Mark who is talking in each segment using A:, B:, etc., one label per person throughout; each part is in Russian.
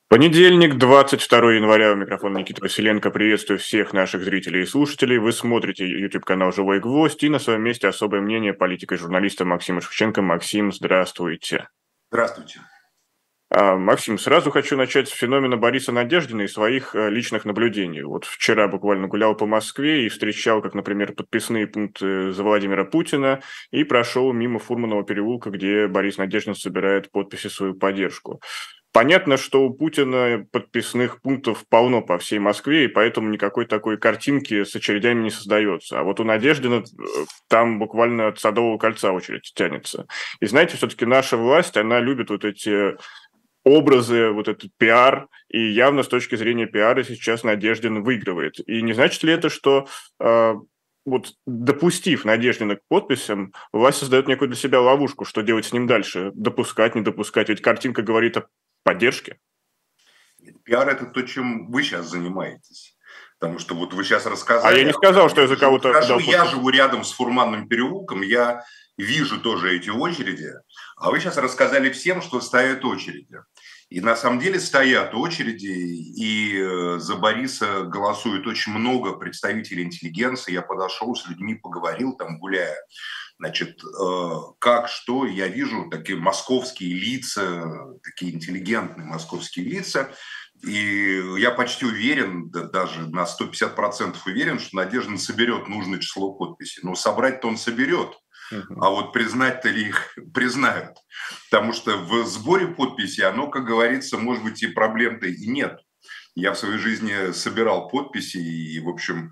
A: Понедельник, 22 января, у микрофона Никита Василенко. Приветствую всех наших зрителей и слушателей. Вы смотрите YouTube-канал «Живой гвоздь» и на своем месте особое мнение политика и журналиста Максима Шевченко. Максим, здравствуйте.
B: Здравствуйте.
A: Максим, сразу хочу начать с феномена Бориса Надеждина и своих личных наблюдений. Вот вчера буквально гулял по Москве и встречал, как, например, подписные пункты за Владимира Путина, и прошел мимо Фурманова переулка, где Борис Надеждин собирает подписи в свою поддержку. Понятно, что у Путина подписных пунктов полно по всей Москве, и поэтому никакой такой картинки с очередями не создается. А вот у Надеждина там буквально от Садового кольца очередь тянется. И знаете, все-таки наша власть, она любит вот эти образы, вот этот пиар, и явно с точки зрения пиара сейчас Надеждин выигрывает. И не значит ли это, что вот допустив Надеждина к подписям, власть создает некую для себя ловушку, что делать с ним дальше? Допускать, не допускать? Ведь картинка говорит о поддержке.
B: Пиар – это то, чем вы сейчас занимаетесь. Потому что вот вы сейчас
A: А
B: рассказали.
A: я не сказал, что я за кого-то дал
B: Я
A: подпись.
B: живу рядом с Фурманным переулком, я вижу тоже эти очереди. А вы сейчас рассказали всем, что стоят очереди. И на самом деле стоят очереди, и за Бориса голосует очень много представителей интеллигенции. Я подошел с людьми, поговорил там, гуляя. Значит, как, что, я вижу такие московские лица, такие интеллигентные московские лица, и я почти уверен, даже на 150% уверен, что Надеждин соберет нужное число подписей. Но собрать-то он соберет, а вот признать-то ли их признают. Потому что в сборе подписей оно, как говорится, может быть, и проблем-то и нет. Я в своей жизни собирал подписи и, в общем,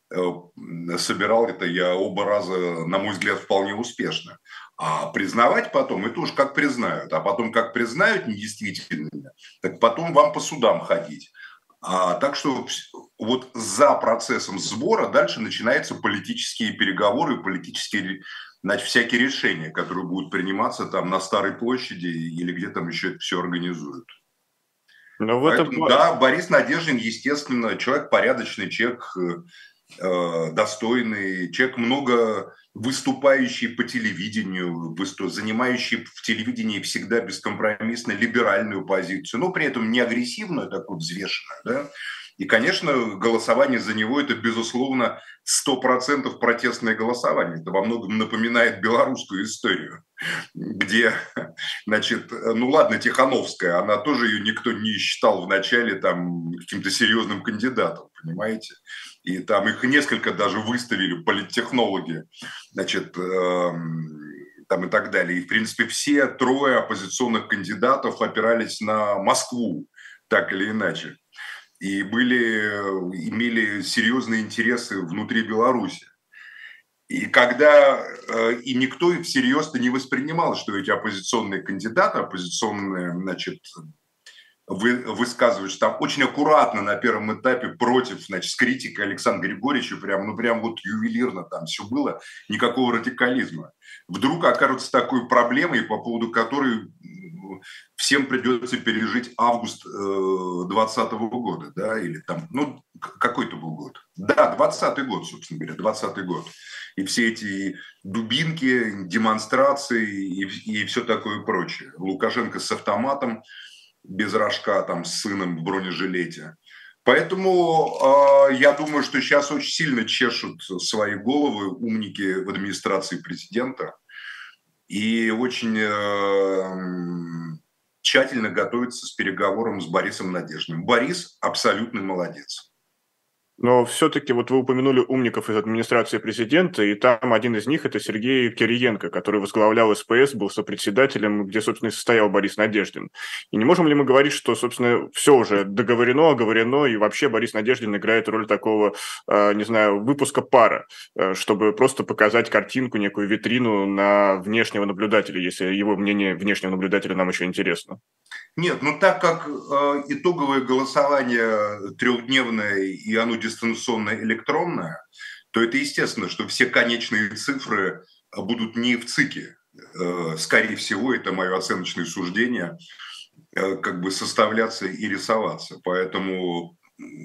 B: собирал это я оба раза, на мой взгляд, вполне успешно. А признавать потом, это уж как признают. А потом, как признают недействительными, так потом вам по судам ходить. Так что вот за процессом сбора дальше начинаются политические переговоры, политические, значит, всякие решения, которые будут приниматься там на Старой площади или где там еще это все организуют.
A: Но в этом...
B: Поэтому, да, Борис Надеждин, естественно, человек порядочный, человек достойный, человек много выступающий по телевидению, занимающий в телевидении всегда бескомпромиссно либеральную позицию, но при этом не агрессивную, такую взвешенную, да. И, конечно, голосование за него – это, безусловно, 100% протестное голосование. Это во многом напоминает белорусскую историю, где, значит, ну ладно, Тихановская, она тоже, ее никто не считал вначале там каким-то серьезным кандидатом, понимаете? И там их несколько даже выставили, политтехнологи, значит, там и так далее. И, в принципе, все трое оппозиционных кандидатов опирались на Москву, так или иначе. И имели серьезные интересы внутри Беларуси. И когда и никто всерьез-то не воспринимал, что эти оппозиционные кандидаты, оппозиционные, значит, высказывают, что там очень аккуратно на первом этапе против, значит, с критикой Александра Григорьевича, прям вот ювелирно там все было, никакого радикализма. Вдруг окажется такой проблемой, по поводу которой всем придется пережить август 2020 года, да, или там, ну, какой-то был год. Да, 20-й год, собственно говоря, 20-й год. И все эти дубинки, демонстрации и все такое прочее. Лукашенко с автоматом, без рожка, там, с сыном в бронежилете. Поэтому я думаю, что сейчас очень сильно чешут свои головы умники в администрации президента и очень тщательно готовятся с переговором с Борисом Надеждиным. Борис абсолютный молодец.
A: Но все-таки вот вы упомянули умников из администрации президента, и там один из них – это Сергей Кириенко, который возглавлял СПС, был сопредседателем, где, собственно, и состоял Борис Надеждин. И не можем ли мы говорить, что, собственно, все уже договорено, оговорено, и вообще Борис Надеждин играет роль такого, не знаю, выпуска пара, чтобы просто показать картинку, некую витрину на внешнего наблюдателя, если его мнение внешнего наблюдателя нам еще интересно?
B: Нет, ну так как итоговое голосование трехдневное и оно дистанционно электронное, то это естественно, что все конечные цифры будут не в ЦИКе. Скорее всего, это мое оценочное суждение, как бы составляться и рисоваться. Поэтому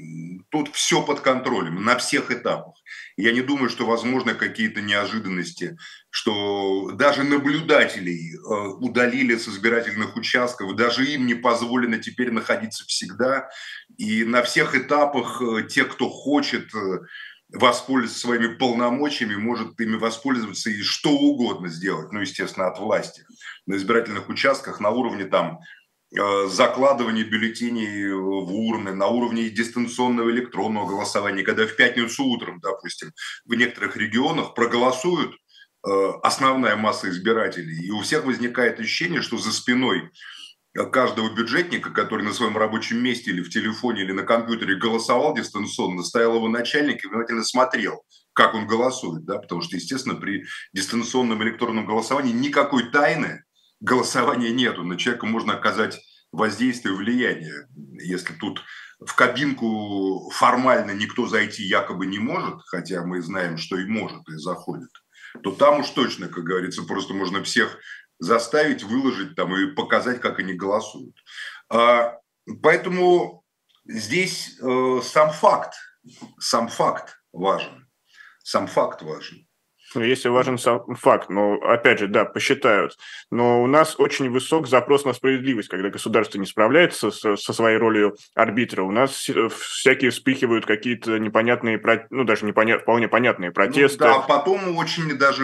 B: Тут все под контролем на всех этапах. Я не думаю, что возможны какие-то неожиданности, что даже наблюдателей удалили с избирательных участков, даже им не позволено теперь находиться всегда. И на всех этапах те, кто хочет воспользоваться своими полномочиями, может ими воспользоваться и что угодно сделать, ну, естественно, от власти. На избирательных участках на уровне там закладывание бюллетеней в урны, на уровне дистанционного электронного голосования, когда в пятницу утром, допустим, в некоторых регионах проголосуют основная масса избирателей, и у всех возникает ощущение, что за спиной каждого бюджетника, который на своем рабочем месте или в телефоне, или на компьютере голосовал дистанционно, стоял его начальник и внимательно смотрел, как он голосует, да, потому что, естественно, при дистанционном электронном голосовании никакой тайны голосования нету, на человека можно оказать воздействие, влияние. Если тут в кабинку формально никто зайти якобы не может, хотя мы знаем, что и может, и заходит, то там уж точно, как говорится, просто можно всех заставить, выложить там и показать, как они голосуют. Поэтому здесь сам факт важен. Сам факт важен.
A: Ну, если важен сам факт, но, опять же, да, посчитают. Но у нас очень высок запрос на справедливость, когда государство не справляется со своей ролью арбитра. У нас всякие вспыхивают какие-то непонятные, ну, даже вполне понятные протесты.
B: Ну, да, потом очень даже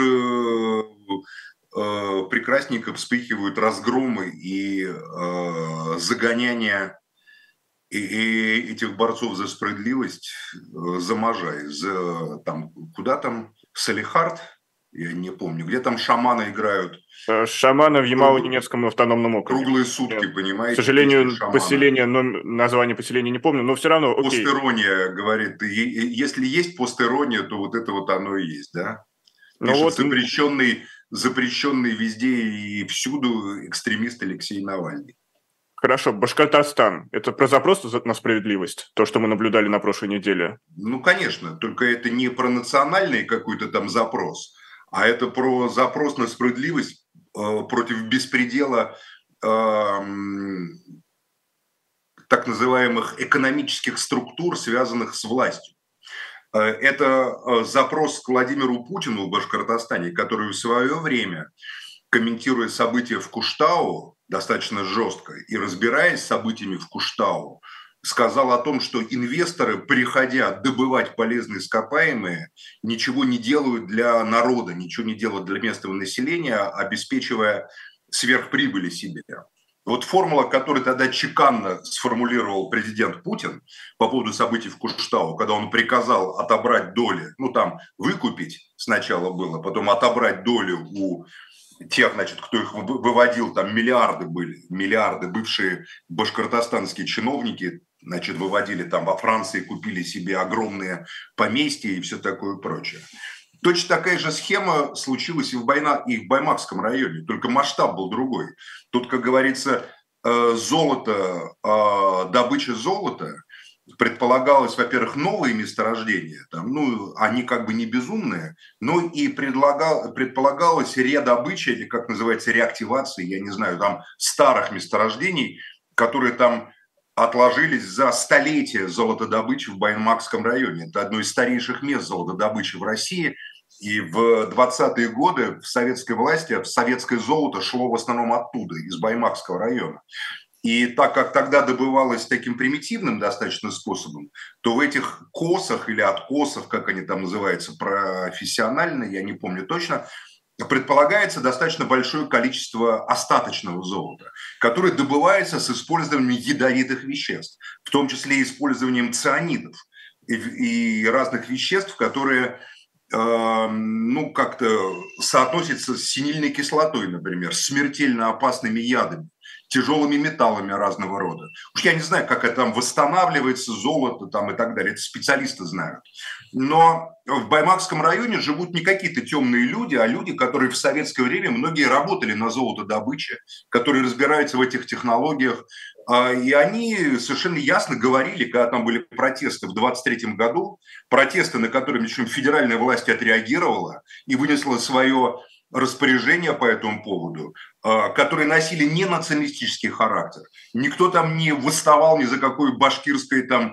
B: прекрасненько вспыхивают разгромы и загоняния и этих борцов за справедливость за Можай, куда там, Салехард, я не помню, где там шаманы играют.
A: Шаманы в Ямало-Ненецком автономном округе.
B: Круглые сутки, понимаете?
A: К сожалению, поселение, название поселения не помню, но все равно окей.
B: Постерония говорит, если есть постерония, то вот это вот оно и есть, да? Пишет
A: вот
B: запрещенный везде и всюду экстремист Алексей Навальный.
A: Хорошо, Башкортостан. Это про запрос на справедливость, то, что мы наблюдали на прошлой неделе?
B: Ну, конечно, только это не про национальный какой-то там запрос, а это про запрос на справедливость против беспредела так называемых экономических структур, связанных с властью. Это запрос к Владимиру Путину в Башкортостане, который в свое время, комментируя события в Куштау достаточно жестко и разбираясь с событиями в Куштау, сказал о том, что инвесторы, приходя добывать полезные ископаемые, ничего не делают для народа, ничего не делают для местного населения, обеспечивая сверхприбыли себе. Вот формула, которую тогда чеканно сформулировал президент Путин по поводу событий в Куштау, когда он приказал отобрать доли, ну там выкупить сначала было, потом отобрать долю у тех, значит, кто их выводил, там миллиарды бывшие башкортостанские чиновники, значит, выводили там во Франции, купили себе огромные поместья и все такое прочее. Точно такая же схема случилась и в Баймакском районе, только масштаб был другой. Тут, как говорится, добыча золота предполагалось, во-первых, новые месторождения, там, ну, они как бы не безумные, но и предполагалась редобыча, или как называется, реактивация, я не знаю, там старых месторождений, которые там отложились за столетия золотодобычи в Баймакском районе. Это одно из старейших мест золотодобычи в России. И в 20-е годы в советской власти советское золото шло в основном оттуда, из Баймакского района. И так как тогда добывалось таким примитивным достаточно способом, то в этих косах или откосах, как они там называются профессионально, я не помню точно, предполагается достаточно большое количество остаточного золота, которое добывается с использованием ядовитых веществ, в том числе использованием цианидов и разных веществ, которые ну, как-то соотносятся с синильной кислотой, например, смертельно опасными ядами, тяжелыми металлами разного рода. Уж я не знаю, как это там восстанавливается, золото там и так далее, это специалисты знают. Но в Баймакском районе живут не какие-то темные люди, а люди, которые в советское время многие работали на золотодобыче, которые разбираются в этих технологиях. И они совершенно ясно говорили, когда там были протесты в 23 году, протесты, на которые, причем, федеральная власть отреагировала и вынесла свое распоряжения по этому поводу, которые носили не националистический характер. Никто там не восставал ни за какой башкирской там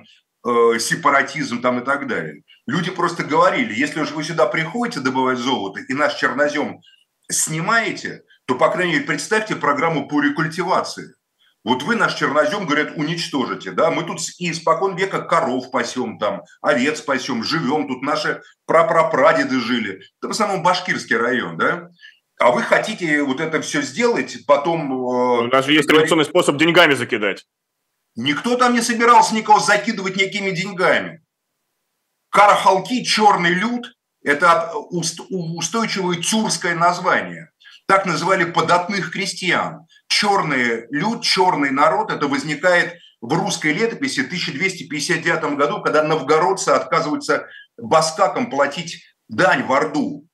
B: сепаратизм там и так далее. Люди просто говорили, если уж вы сюда приходите добывать золото и наш чернозем снимаете, то, по крайней мере, представьте программу по рекультивации. Вот вы наш чернозем, говорят, уничтожите, да, мы тут и испокон века коров пасем, там, овец пасем, живем, тут наши прапрапрадеды жили. Это в основном Башкирский район, да. А вы хотите вот это все сделать, потом...
A: У нас же есть традиционный способ деньгами закидать.
B: Никто там не собирался никого закидывать никакими деньгами. Карахалки, черный люд, это устойчивое тюркское название. Так называли податных крестьян. Черный люд, черный народ, это возникает в русской летописи в 1259 году, когда новгородцы отказываются баскакам платить дань в Орду.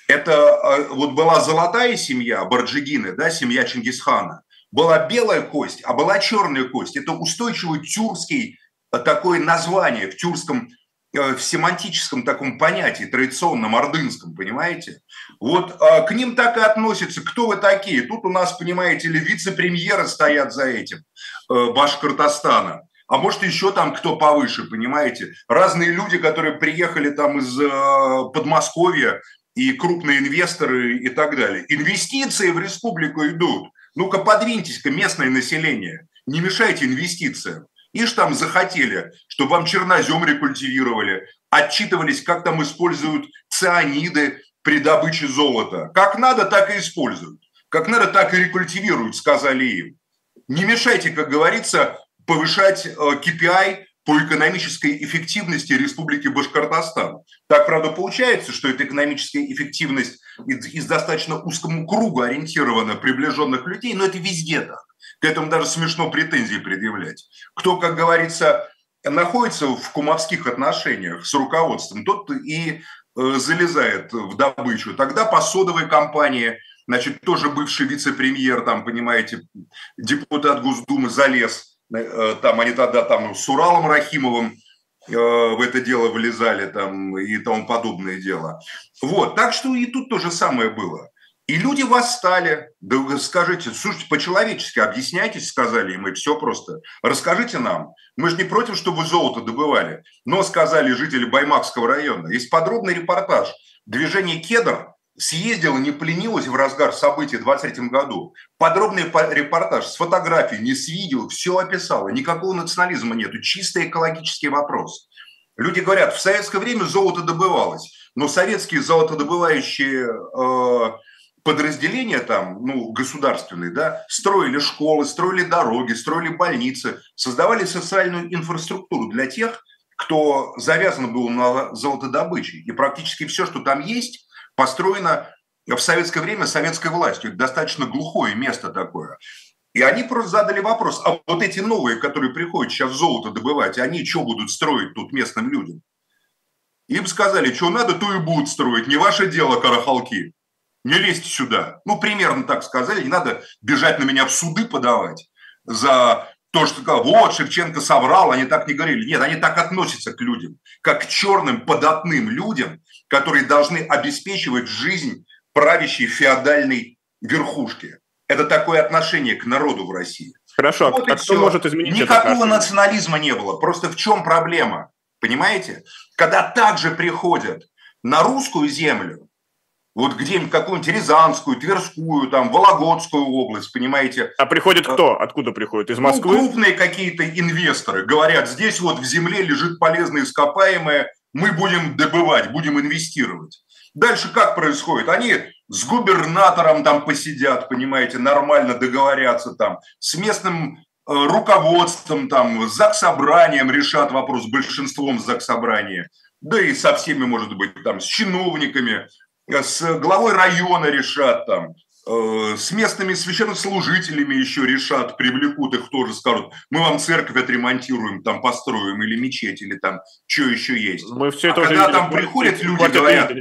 B: Это вот была золотая семья, Барджигины, да, семья Чингисхана. Была белая кость, а была черная кость. Это устойчивый тюркский такое название в тюркском, в семантическом таком понятии, традиционном ордынском, понимаете? Вот к ним так и относятся. Кто вы такие? Тут у нас, понимаете ли, вице-премьеры стоят за этим, Башкортостана. А может, еще там кто повыше, понимаете? Разные люди, которые приехали там из Подмосковья, и крупные инвесторы и так далее. Инвестиции в республику идут. Ну-ка, подвиньтесь-ка, местное население. Не мешайте инвестициям. Ишь там захотели, чтобы вам чернозем рекультивировали, отчитывались, как там используют цианиды при добыче золота. Как надо, так и используют. Как надо, так и рекультивируют, сказали им. Не мешайте, как говорится, повышать KPI по экономической эффективности Республики Башкортостан. Так, правда, получается, что эта экономическая эффективность из достаточно узкому кругу ориентирована приближенных людей, но это везде так. К этому даже смешно претензии предъявлять. Кто, как говорится, находится в кумовских отношениях с руководством, тот и залезает в добычу. Тогда по содовой компании, значит, тоже бывший вице-премьер, там, понимаете, депутат Госдумы залез. Там они тогда там с Уралом Рахимовым в это дело влезали там и тому подобное дело. Вот, так что и тут то же самое было. И люди восстали. Да вы скажите, слушайте, по-человечески объясняйтесь, сказали им, и все просто. Расскажите нам. Мы же не против, чтобы золото добывали. Но, сказали жители Баймакского района. Есть подробный репортаж. Движение «Кедр» съездила, не поленилась в разгар событий в 23 году. Подробный репортаж с фотографией, не с видео, все описало. Никакого национализма нету, чисто экологический вопрос. Люди говорят, в советское время золото добывалось, но советские золотодобывающие подразделения там, ну, государственные, да, строили школы, строили дороги, строили больницы, создавали социальную инфраструктуру для тех, кто завязан был на золотодобыче. И практически все, что там есть, построено в советское время советской властью. Это достаточно глухое место такое. И они просто задали вопрос, а вот эти новые, которые приходят сейчас золото добывать, они что будут строить тут местным людям? Им сказали, что надо, то и будут строить. Не ваше дело, карахалки. Не лезьте сюда. Ну, примерно так сказали. Не надо бежать на меня в суды подавать за то, что вот Шевченко соврал. Они так не говорили. Нет, они так относятся к людям, как к черным податным людям, которые должны обеспечивать жизнь правящей феодальной верхушки. Это такое отношение к народу в России.
A: Хорошо, вот а кто может изменить это?
B: Никакого национализма не было. Просто в чем проблема? Понимаете? Когда также приходят на русскую землю, вот где-нибудь какую-нибудь Рязанскую, Тверскую, там, Вологодскую область, понимаете.
A: А приходит кто? Откуда приходит? Из Москвы?
B: Ну, крупные какие-то инвесторы говорят, здесь вот в земле лежит полезное ископаемое, мы будем добывать, будем инвестировать. Дальше как происходит? Они с губернатором там посидят, понимаете, нормально договорятся там, с местным руководством, там, с заксобранием решат вопрос, большинством заксобрания, да и со всеми, может быть, там, с чиновниками, с главой района решат там, с местными священнослужителями еще решат, привлекут их тоже, скажут, мы вам церковь отремонтируем, там построим, или мечеть, или там, что еще есть.
A: Мы все это
B: когда
A: уже
B: там приходят люди, говорят,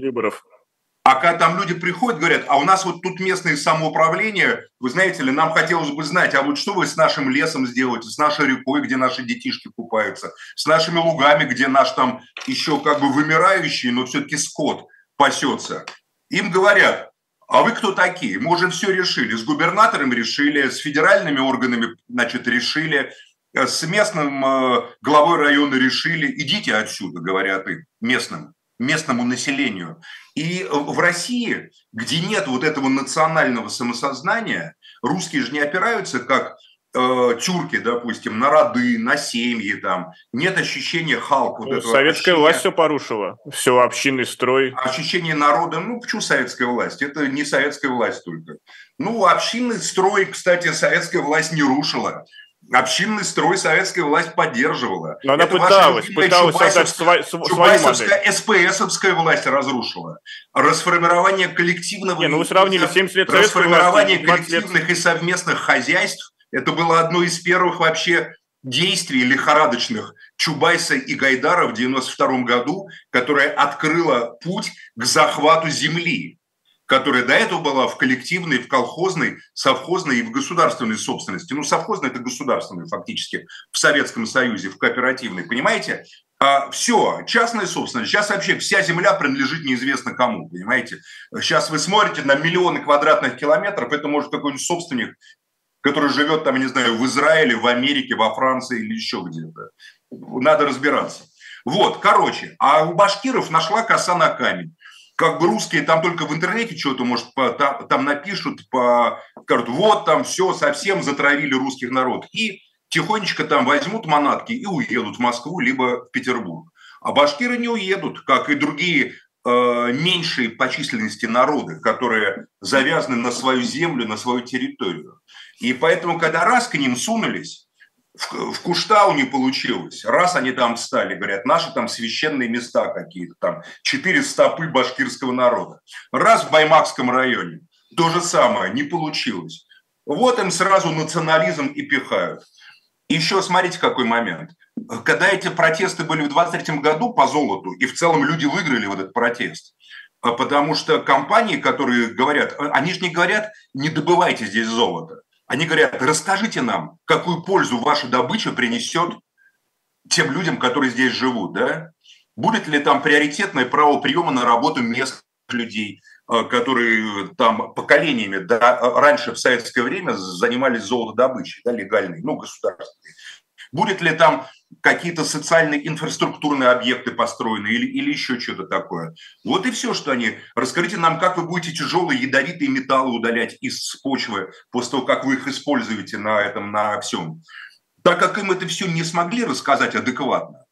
B: а когда там люди приходят, говорят, а у нас вот тут местное самоуправление, вы знаете ли, нам хотелось бы знать, а вот что вы с нашим лесом сделаете, с нашей рекой, где наши детишки купаются, с нашими лугами, где наш там еще как бы вымирающий, но все-таки скот пасется. Им говорят, а вы кто такие? Мы уже все решили. С губернатором решили, с федеральными органами, значит, решили. с местным главой района решили, идите отсюда, говорят им, местному населению. И в России, где нет вот этого национального самосознания, русские же не опираются, как тюрки, допустим, на роды, на семьи, там, нет ощущения Халк, вот этого
A: Советская власть
B: ощущения,
A: все порушила, все общинный строй.
B: ощущение народа. Ну, почему советская власть? Это не советская власть только. Ну, общинный строй, кстати, советская власть не рушила. Общинный строй советская власть поддерживала.
A: Но она
B: Это ваша
A: пыталась
B: любимая
A: создать свою модель.
B: Чубайсовская, СПСовская власть разрушила. Расформирование коллективного...
A: Не, ну вы сравнили 70 лет советской
B: расформирование
A: власти и 20 лет...
B: коллективных и совместных хозяйств. Это было одно из первых вообще действий лихорадочных Чубайса и Гайдара в 1992 году, которое открыло путь к захвату земли, которая до этого была в коллективной, в колхозной, совхозной и в государственной собственности. Ну, совхозная – это государственная фактически в Советском Союзе, в кооперативной, понимаете? Все, частная собственность. Сейчас вообще вся земля принадлежит неизвестно кому, понимаете? Сейчас вы смотрите на миллионы квадратных километров, это может какой-нибудь собственник, который живет там, не знаю, в Израиле, в Америке, во Франции или еще где-то. Надо разбираться. Вот, короче, а у башкиров нашла коса на камень. Как бы русские там только в интернете что-то, может, там напишут, скажут, вот там все, совсем затравили русских народ. И тихонечко там возьмут манатки и уедут в Москву, либо в Петербург. А башкиры не уедут, как и другие меньшие по численности народы, которые завязаны на свою землю, на свою территорию. И поэтому, когда раз к ним сунулись, в Куштау не получилось. Раз они там встали, говорят, наши там священные места какие-то, там 4 стопы башкирского народа. Раз в Баймакском районе, то же самое, не получилось. Вот им сразу национализм и пихают. Еще смотрите, какой момент. Когда эти протесты были в 23 году по золоту, и в целом люди выиграли вот этот протест, потому что компании, которые говорят, они же не говорят, не добывайте здесь золото. Они говорят, расскажите нам, какую пользу ваша добыча принесет тем людям, которые здесь живут, да? Будет ли там приоритетное право приема на работу местных людей, которые там поколениями, да, раньше в советское время занимались золотодобычей, да, легальной, ну, государственной. Будет ли там какие-то социальные инфраструктурные объекты построены или еще что-то такое. Вот и все, что они... Расскажите нам, как вы будете тяжелые ядовитые металлы удалять из почвы после того, как вы их используете на всем. Так как им это все не смогли рассказать адекватно,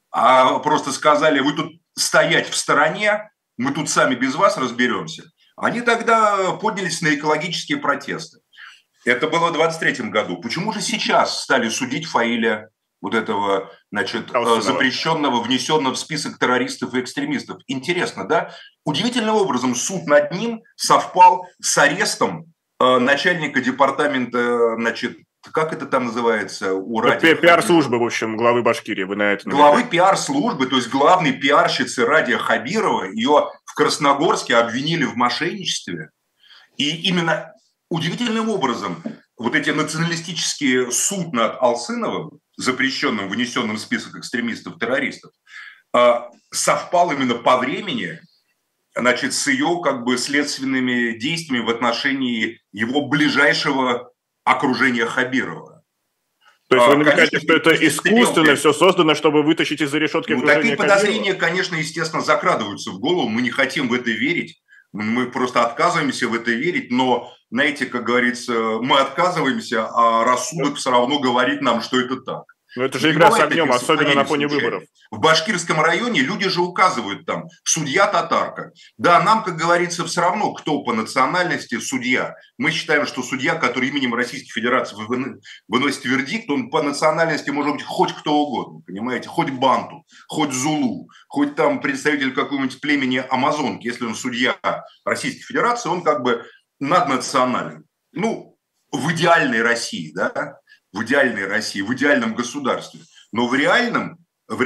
B: а просто сказали, вы тут стоять в стороне, мы тут сами без вас разберемся, они тогда поднялись на экологические протесты. Это было в 23 году. Почему же сейчас стали судить Фаиля, вот этого, значит, запрещенного, внесенного в список террористов и экстремистов? Интересно, да? Удивительным образом суд над ним совпал с арестом начальника департамента, значит, как это там называется?
A: Пиар-службы, в общем, главы Башкирии. Вы на это
B: главы пиар-службы, то есть главной пиарщицы Радия Хабирова. Ее в Красногорске обвинили в мошенничестве. И именно удивительным образом вот эти националистические суд над Алсыновым, запрещенным, внесенным в список экстремистов-террористов, совпал именно по времени, значит, с ее как бы следственными действиями в отношении его ближайшего окружения Хабирова.
A: То есть вы намекаете, что это искусственно все создано, чтобы вытащить из-за решетки окружения
B: Такие подозрения, конечно, естественно, закрадываются в голову. Мы не хотим в это верить. Мы просто отказываемся в это верить, но, знаете, как говорится, мы отказываемся, а рассудок все равно говорит нам, что это так.
A: Но это же игра с огнем, особенно на фоне выборов.
B: В Башкирском районе люди же указывают там, судья татарка. Да, нам, как говорится, все равно, кто по национальности судья. Мы считаем, что судья, который именем Российской Федерации выносит вердикт, он по национальности может быть хоть кто угодно, понимаете, хоть банту, хоть зулу, хоть там представитель какого-нибудь племени амазонки. Если он судья Российской Федерации, он как бы наднационален. Ну, в идеальной России, да, в идеальной России, в идеальном государстве. Но в реальном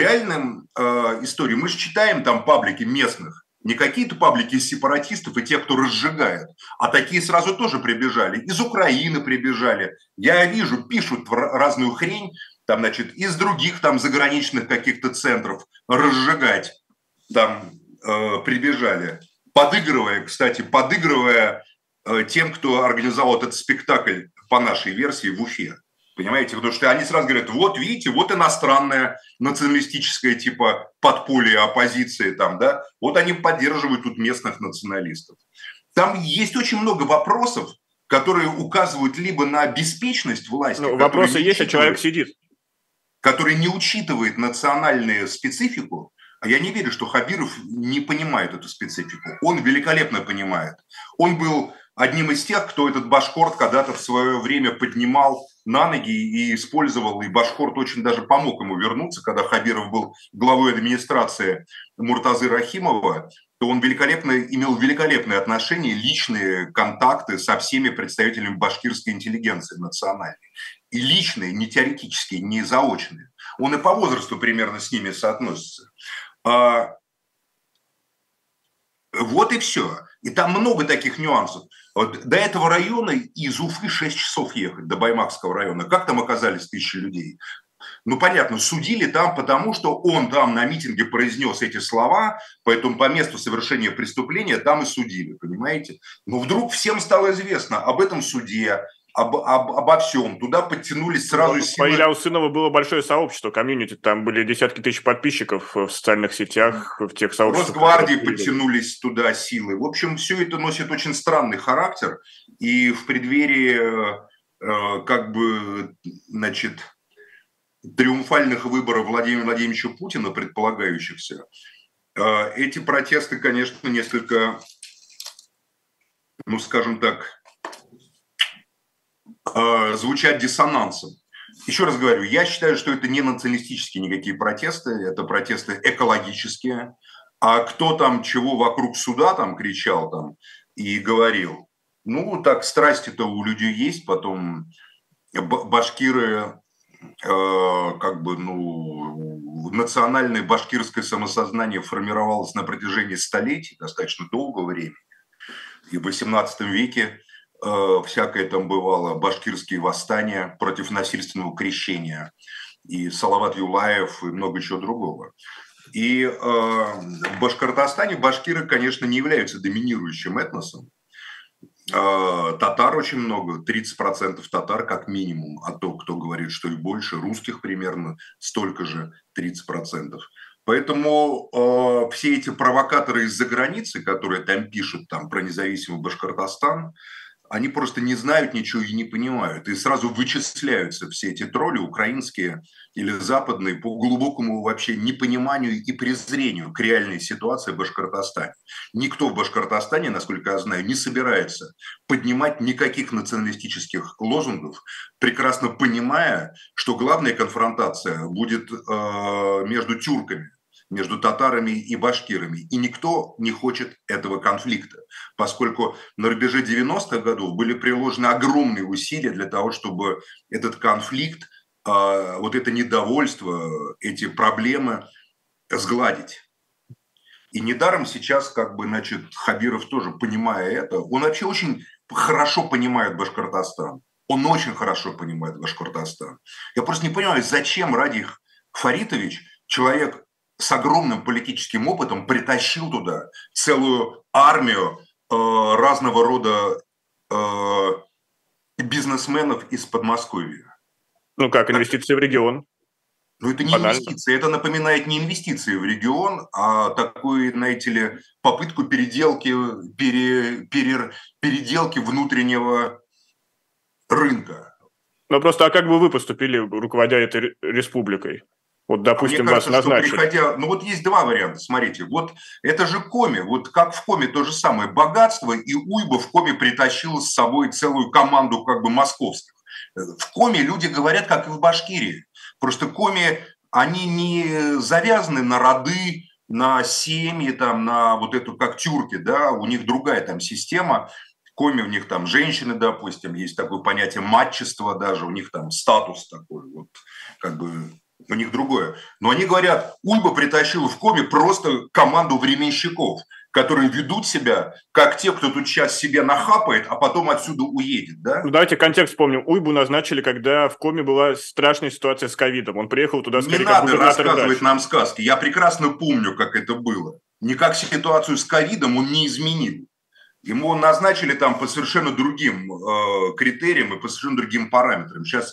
B: истории мы же читаем там паблики местных, не какие-то паблики из сепаратистов и тех, кто разжигает, а такие сразу тоже прибежали. Из Украины прибежали. Я вижу, пишут разную хрень, там, значит, из других там заграничных каких-то центров разжигать там прибежали. Подыгрывая тем, кто организовал этот спектакль по нашей версии в Уфе. Понимаете? Потому что они сразу говорят, вот видите, вот иностранная националистическая типа подполье оппозиции там, да, вот они поддерживают тут местных националистов. Там есть очень много вопросов, которые указывают либо на беспечность власти,
A: Ну, вопросы есть, а человек
B: учитывает,
A: сидит.
B: который не учитывает национальную специфику. А я не верю, что Хабиров не понимает эту специфику. Он великолепно понимает. Он был одним из тех, кто этот башкорт когда-то в свое время поднимал на ноги и использовал, и башкорт очень даже помог ему вернуться, когда Хабиров был главой администрации Муртазы Рахимова, то он имел великолепные отношения, личные контакты со всеми представителями башкирской интеллигенции национальной. И личные, не теоретические, не заочные. Он и по возрасту примерно с ними соотносится. Вот и все. И там много таких нюансов. Вот до этого района из Уфы 6 часов ехать, до Баймакского района. Как там оказались тысячи людей? Ну, понятно, судили там, потому что он там на митинге произнес эти слова, поэтому по месту совершения преступления там и судили, понимаете? Но вдруг всем стало известно об этом суде, обо всем. Туда подтянулись сразу
A: По
B: силы.
A: Илья Усынова было большое сообщество, комьюнити, там были десятки тысяч подписчиков в социальных сетях, в тех сообществах.
B: Росгвардии подтянулись туда силы. В общем, все это носит очень странный характер. И в преддверии, триумфальных выборов Владимира Владимировича Путина, предполагающихся, эти протесты, конечно, несколько, ну, скажем так, звучат диссонансом. Еще раз говорю, я считаю, что это не националистические никакие протесты, это протесты экологические. А кто там чего вокруг суда там кричал там и говорил, ну, так страсти-то у людей есть, потом башкиры, национальное башкирское самосознание формировалось на протяжении столетий, достаточно долгого времени. И в XVIII веке всякое там бывало, башкирские восстания против насильственного крещения, и Салават Юлаев, и много чего другого. И в Башкортостане башкиры, конечно, не являются доминирующим этносом. Татар очень много, 30% татар как минимум, а то, кто говорит, что и больше, русских примерно столько же, 30%. Поэтому все эти провокаторы из-за границы, которые там пишут там, про независимый Башкортостан, они просто не знают ничего и не понимают. И сразу вычисляются все эти тролли, украинские или западные, по глубокому вообще непониманию и презрению к реальной ситуации в Башкортостане. Никто в Башкортостане, насколько я знаю, не собирается поднимать никаких националистических лозунгов, прекрасно понимая, что главная конфронтация будет между тюрками, между татарами и башкирами. И никто не хочет этого конфликта, поскольку на рубеже 90-х годов были приложены огромные усилия для того, чтобы этот конфликт, вот это недовольство, эти проблемы сгладить. И недаром сейчас, Хабиров тоже, понимая это, он вообще очень хорошо понимает Башкортостан. Он очень хорошо понимает Башкортостан. Я просто не понимаю, зачем Радик Фаритович, человек с огромным политическим опытом, притащил туда целую армию разного рода бизнесменов из Подмосковья.
A: Ну как, инвестиции в регион?
B: Ну это не инвестиции, это напоминает не инвестиции в регион, а такую, знаете ли, попытку переделки внутреннего рынка.
A: Ну просто, а как бы вы поступили, руководя этой республикой? Вот, допустим,
B: мне кажется,
A: вас назначили.
B: Ну вот есть два варианта, смотрите. Вот это же Коми, вот как в Коми то же самое. Богатство, и Уйба в Коми притащил с собой целую команду московских. В Коми люди говорят, как и в Башкирии. Просто Коми, они не завязаны на роды, на семьи, там, на вот эту, как тюрки, да, у них другая там система. Коми, у них там женщины, допустим, есть такое понятие матчества даже, у них там статус такой, вот, у них другое. Но они говорят, Уйба притащил в Коми просто команду временщиков, которые ведут себя, как те, кто тут сейчас себе нахапает, а потом отсюда уедет. Да?
A: Ну, давайте контекст вспомним. Уйбу назначили, когда в Коми была страшная ситуация с ковидом. Он приехал туда скорее как губернатор.
B: Не надо рассказывать нам сказки. Я прекрасно помню, как это было. Никак ситуацию с ковидом он не изменил. Ему назначили там по совершенно другим критериям и по совершенно другим параметрам. Сейчас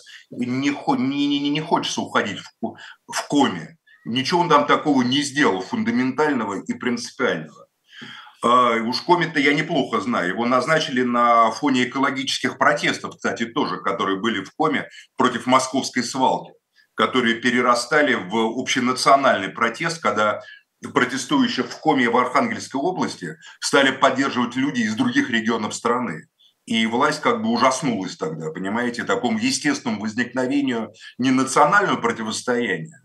B: не хочется уходить в коме. Ничего он там такого не сделал, фундаментального и принципиального. Уж коме-то я неплохо знаю. Его назначили на фоне экологических протестов, кстати, тоже, которые были в коме против московской свалки, которые перерастали в общенациональный протест, когда протестующих в коме в Архангельской области стали поддерживать люди из других регионов страны. И власть как бы ужаснулась тогда, понимаете, такому естественному возникновению не национального противостояния,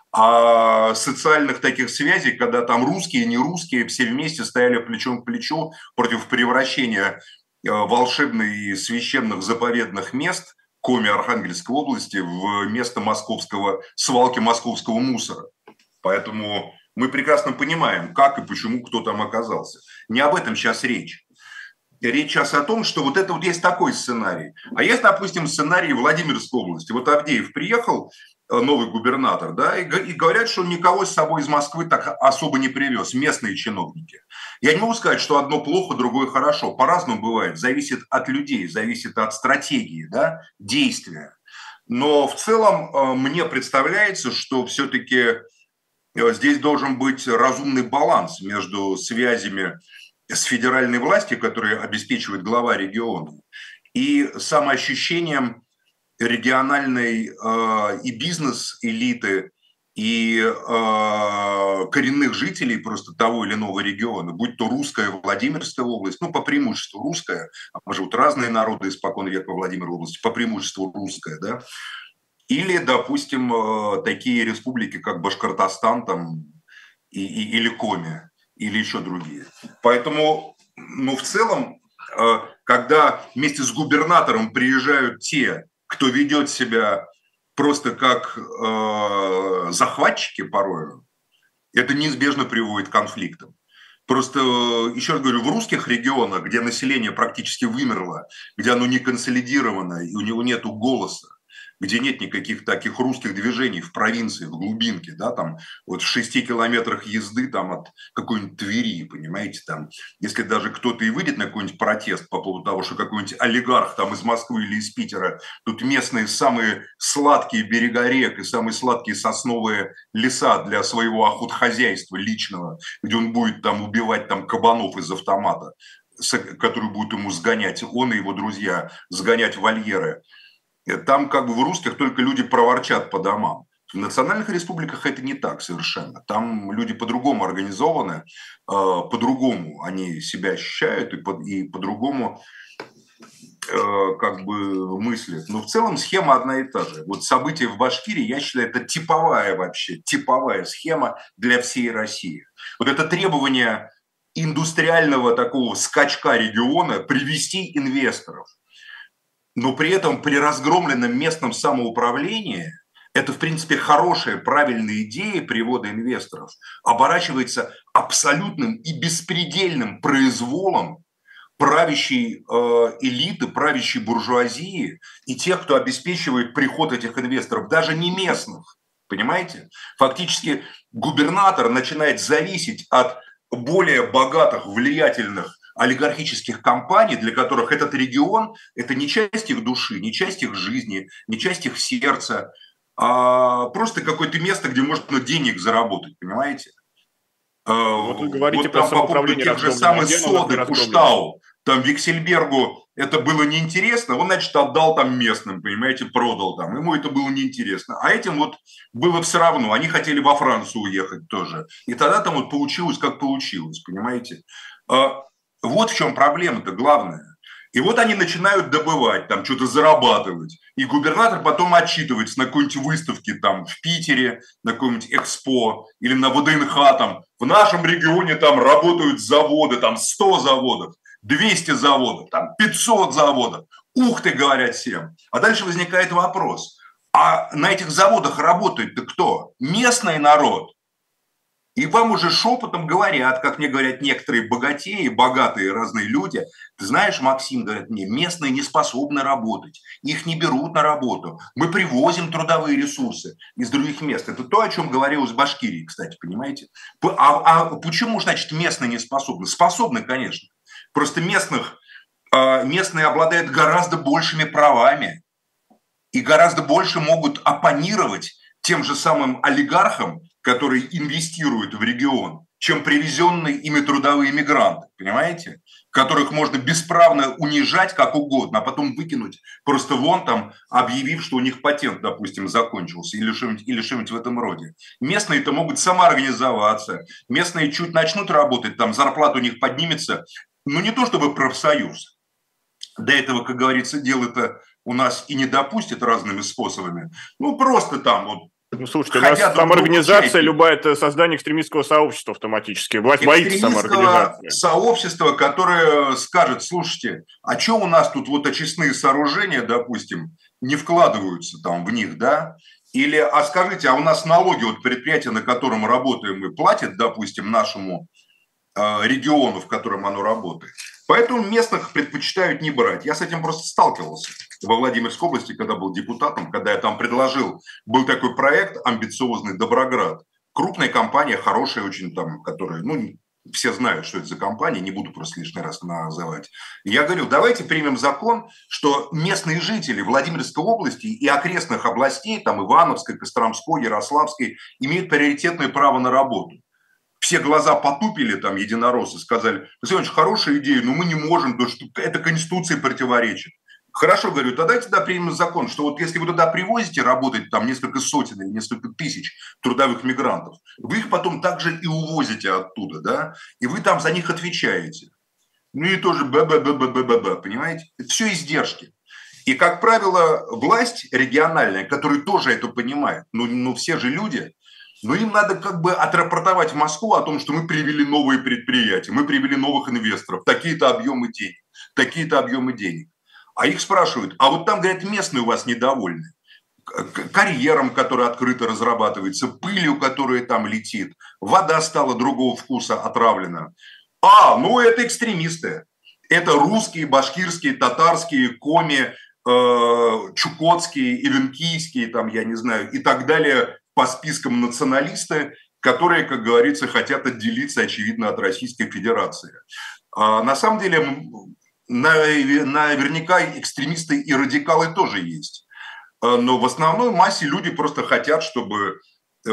B: а социальных таких связей, когда там русские и нерусские все вместе стояли плечом к плечу против превращения волшебных и священных заповедных мест Коми Архангельской области в место свалки московского мусора. Поэтому мы прекрасно понимаем, как и почему кто там оказался. Не об этом сейчас речь. Речь сейчас о том, что вот это вот есть такой сценарий. А есть, допустим, сценарий Владимирской области. Вот Авдеев приехал, новый губернатор, да, и говорят, что он никого с собой из Москвы так особо не привез, местные чиновники. Я не могу сказать, что одно плохо, другое хорошо. По-разному бывает. Зависит от людей, зависит от стратегии, да, действия. Но в целом мне представляется, что все-таки здесь должен быть разумный баланс между связями с федеральной властью, которые обеспечивает глава региона, и самоощущением региональной и бизнес-элиты, и коренных жителей просто того или иного региона, будь то русская Владимирская область, ну, по преимуществу русская, а может быть, разные народы испокон века Владимирской области, по преимуществу русская, да, или, допустим, такие республики, как Башкортостан там, или Коми, или еще другие. Поэтому, ну, в целом, когда вместе с губернатором приезжают те, кто ведет себя просто как захватчики порой, это неизбежно приводит к конфликтам. Просто, еще раз говорю, в русских регионах, где население практически вымерло, где оно не консолидировано, и у него нет голоса, где нет никаких таких русских движений в провинции, в глубинке, да, там вот в 6 километрах езды там от какой-нибудь Твери, понимаете, там, если даже кто-то и выйдет на какой-нибудь протест по поводу того, что какой-нибудь олигарх там из Москвы или из Питера, тут местные самые сладкие берега рек и самые сладкие сосновые леса для своего охотхозяйства личного, где он будет там убивать там кабанов из автомата, которые будут ему сгонять, он и его друзья, сгонять в вольеры. Там как бы в русских только люди проворчат по домам. В национальных республиках это не так совершенно. Там люди по-другому организованы, по-другому они себя ощущают и по-другому как бы мыслят. Но в целом схема одна и та же. Вот события в Башкирии, я считаю, это типовая схема для всей России. Вот это требование индустриального такого скачка региона привести инвесторов. Но при этом при разгромленном местном самоуправлении это, в принципе, хорошая, правильная идея привода инвесторов оборачивается абсолютным и беспредельным произволом правящей элиты, правящей буржуазии и тех, кто обеспечивает приход этих инвесторов, даже не местных, понимаете? Фактически губернатор начинает зависеть от более богатых, влиятельных олигархических компаний, для которых этот регион – это не часть их души, не часть их жизни, не часть их сердца, а просто какое-то место, где можно денег заработать, понимаете?
A: Вот вы говорите
B: Вот
A: про
B: там по поводу
A: самоуправление
B: тех же
A: разгромленное,
B: самых
A: а где оно у нас не
B: Соды,
A: разгромлено?
B: Куштау, там Виксельбергу это было неинтересно, он, значит, отдал там местным, понимаете, продал там, ему это было неинтересно. А этим вот было все равно, они хотели во Францию уехать тоже. И тогда там вот получилось, как получилось, понимаете? Вот в чем проблема-то главная. И вот они начинают добывать, там что-то зарабатывать. И губернатор потом отчитывается на какой-нибудь выставке там в Питере, на какой-нибудь Экспо или на ВДНХ там. В нашем регионе там работают заводы, там 100 заводов, 200 заводов, там 500 заводов. Ух ты, говорят всем. А дальше возникает вопрос. А на этих заводах работает-то кто? Местный народ. И вам уже шепотом говорят, как мне говорят некоторые богатеи, богатые разные люди, ты знаешь, Максим, говорят мне, местные не способны работать, их не берут на работу, мы привозим трудовые ресурсы из других мест. Это то, о чем говорилось в Башкирии, кстати, понимаете? А почему, значит, местные не способны? Способны, конечно. Просто местные обладают гораздо большими правами и гораздо больше могут оппонировать тем же самым олигархам, которые инвестируют в регион, чем привезенные ими трудовые мигранты, понимаете? Которых можно бесправно унижать как угодно, а потом выкинуть просто вон там, объявив, что у них патент, допустим, закончился или что-нибудь в этом роде. Местные-то могут самоорганизоваться, местные чуть начнут работать, там зарплата у них поднимется, но не то чтобы профсоюз. До этого, как говорится, дело-то у нас и не допустят разными способами. Ну, просто там вот.
A: Ну, слушайте, у нас самоорганизация, любая, это создание экстремистского сообщества автоматически. Власть боится самоорганизации.
B: Сообщества, которое скажет, слушайте, а что у нас тут вот очистные сооружения, допустим, не вкладываются там в них, да? Или, а скажите, а у нас налоги, вот предприятие, на котором работаем, мы платят, допустим, нашему региону, в котором оно работает. Поэтому местных предпочитают не брать. Я с этим просто сталкивался во Владимирской области, когда был депутатом, когда я там предложил, был такой проект амбициозный «Доброград». Крупная компания, хорошая очень там, которая, ну, все знают, что это за компания, не буду просто лишний раз называть. Я говорю, давайте примем закон, что местные жители Владимирской области и окрестных областей, там Ивановской, Костромской, Ярославской, имеют приоритетное право на работу. Все глаза потупили, там, единороссы, сказали, Василий Иванович, хорошая идея, но мы не можем, потому что это Конституции противоречит. Хорошо, говорю, тогда тогда примем закон, что вот если вы туда привозите работать там несколько сотен или несколько тысяч трудовых мигрантов, вы их потом также и увозите оттуда, да, и вы там за них отвечаете. Ну и тоже понимаете? Это все издержки. И, как правило, власть региональная, которая тоже это понимает, ну все же люди, но им надо как бы отрапортовать в Москву о том, что мы привели новые предприятия, мы привели новых инвесторов, такие-то объемы денег, такие-то объемы денег. А их спрашивают, а вот там, говорят, местные у вас недовольны. Карьером, который открыто разрабатывается, пылью, которая там летит, вода стала другого вкуса, отравлена. Ну это экстремисты. Это русские, башкирские, татарские, коми, чукотские, ивенкийские, там, я не знаю, и так далее, по спискам националисты, которые, как говорится, хотят отделиться, очевидно, от Российской Федерации. На самом деле, наверняка экстремисты и радикалы тоже есть. Но в основной массе люди просто хотят, чтобы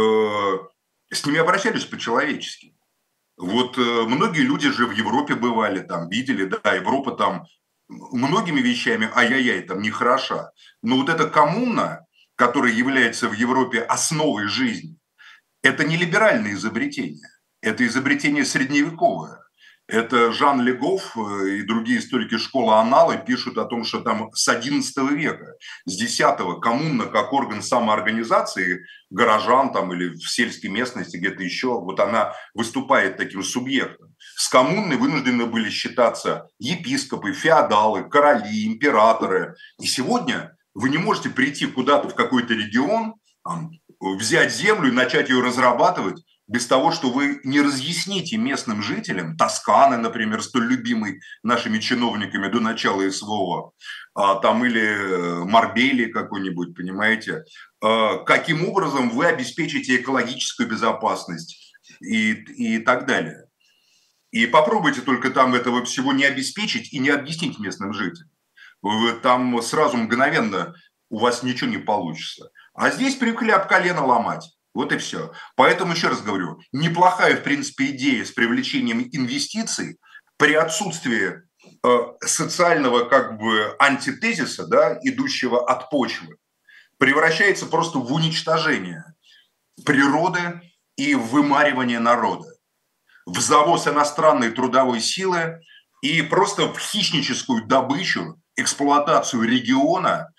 B: с ними обращались по-человечески. Вот многие люди же в Европе бывали, там видели, да, Европа там многими вещами, ай-яй-яй, там нехороша. Но вот эта коммуна, которая является в Европе основой жизни, это не либеральное изобретение, это изобретение средневековое. Это Жан Легов и другие историки школы Анналы пишут о том, что там с XI века, с X коммуна как орган самоорганизации горожан там или в сельской местности где-то еще, вот она выступает таким субъектом. С коммуной вынуждены были считаться епископы, феодалы, короли, императоры. И сегодня вы не можете прийти куда-то в какой-то регион, взять землю и начать ее разрабатывать без того, что вы не разъясните местным жителям, Тосканы, например, столь любимой нашими чиновниками до начала СВО, там или Марбелии какой-нибудь, понимаете, каким образом вы обеспечите экологическую безопасность и так далее. И попробуйте только там этого всего не обеспечить и не объяснить местным жителям. Там сразу мгновенно у вас ничего не получится. А здесь привыкли об колено ломать. Вот и все. Поэтому, еще раз говорю, неплохая, в принципе, идея с привлечением инвестиций при отсутствии социального как бы антитезиса, да, идущего от почвы, превращается просто в уничтожение природы и в вымаривание народа, в завоз иностранной трудовой силы и просто в хищническую добычу, эксплуатацию региона.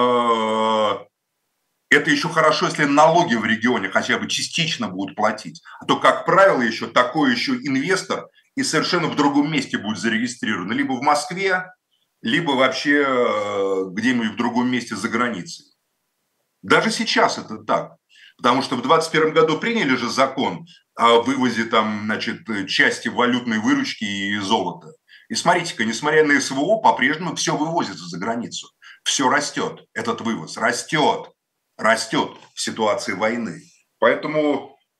B: Это еще хорошо, если налоги в регионе хотя бы частично будут платить. А то, как правило, еще такой еще инвестор и совершенно в другом месте будет зарегистрирован. Либо в Москве, либо вообще где-нибудь в другом месте за границей. Даже сейчас это так. Потому что в 2021 году приняли же закон о вывозе там, значит, части валютной выручки и золота. И смотрите-ка, несмотря на СВО, по-прежнему все вывозится за границу. Все растет, этот вывоз растет в ситуации войны. Поэтому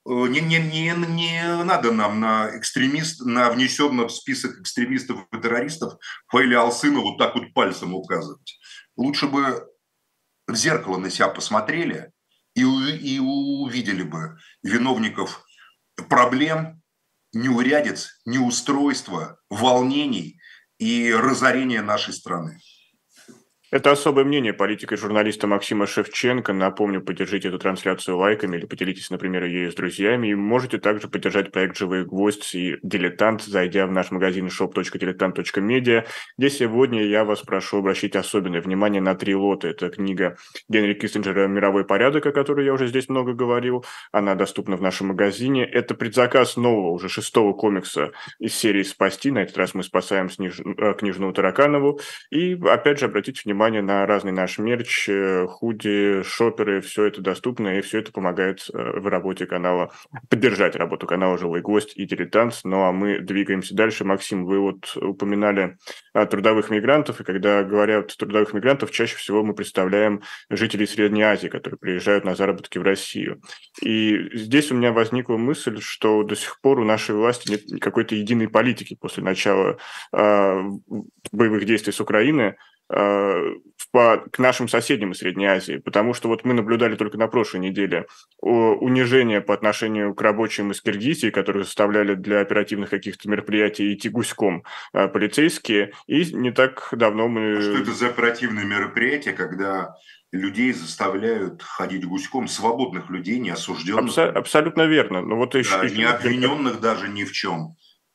B: не надо нам на внесенном в список экстремистов и террористов Фаиля Алсына вот так вот пальцем указывать. Лучше бы в зеркало на себя посмотрели и увидели бы виновников проблем, неурядиц, неустройства, волнений и разорения нашей страны.
A: Это особое мнение политика и журналиста Максима Шевченко. Напомню, поддержите эту трансляцию лайками или поделитесь, например, ею с друзьями. И можете также поддержать проект «Живые гвозди» и «Дилетант», зайдя в наш магазин shop.diletant.media, где сегодня я вас прошу обращать особенное внимание на 3 лота. Это книга Генри Киссинджера «Мировой порядок», о которой я уже здесь много говорил. Она доступна в нашем магазине. Это предзаказ нового, уже 6-го комикса из серии «Спасти». На этот раз мы спасаем княжну Тараканову. И, опять же, обратите внимание на разный наш мерч, худи, шоперы, все это доступно, и все это помогает в работе канала, поддержать работу канала «Живой гвоздь» и «Дилетант». Ну, а мы двигаемся дальше. Максим, вы вот упоминали трудовых мигрантов, и когда говорят трудовых мигрантов, чаще всего мы представляем жителей Средней Азии, которые приезжают на заработки в Россию. И здесь у меня возникла мысль, что до сих пор у нашей власти нет какой-то единой политики после начала боевых действий с Украины к нашим соседям из Средней Азии, потому что вот мы наблюдали только на прошлой неделе унижение по отношению к рабочим из Киргизии, которые заставляли для оперативных каких-то мероприятий идти гуськом полицейские, и не так давно мы...
B: А что это за оперативные мероприятия, когда людей заставляют ходить гуськом, свободных людей, не осужденных?
A: Абсолютно верно. Но вот
B: да, не обвиненных даже ни в чем.